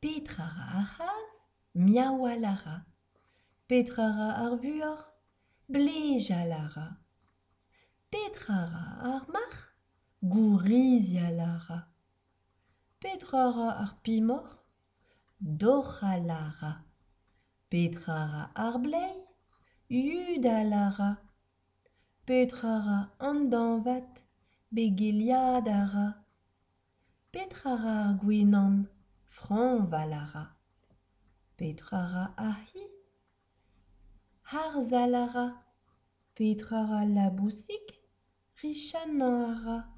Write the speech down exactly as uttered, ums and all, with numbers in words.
Petrara arras, miaoualara. Petrara ar vuoc'h, blejalara. Petrara ar marc'h, gourizialara. Petrara ar pimoc'h, dochalara. Petrara ar blei, yudalara. Petrara an danvat, begeliadara. Petrara ar gouenan, franvalara. Petrara ar hi, harzalara. Petrara labousik, richanara.